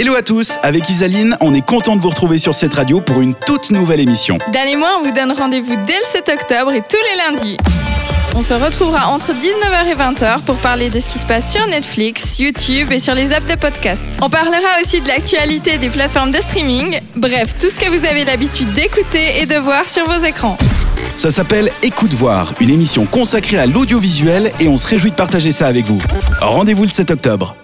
Hello à tous, avec Isaline, on est content de vous retrouver sur cette radio pour une toute nouvelle émission. Dan et moi, on vous donne rendez-vous dès le 7 octobre et tous les lundis. On se retrouvera entre 19h et 20h pour parler de ce qui se passe sur Netflix, YouTube et sur les apps de podcast. On parlera aussi de l'actualité des plateformes de streaming, bref, tout ce que vous avez l'habitude d'écouter et de voir sur vos écrans. Ça s'appelle Écoute Voir, une émission consacrée à l'audiovisuel et on se réjouit de partager ça avec vous. Rendez-vous le 7 octobre.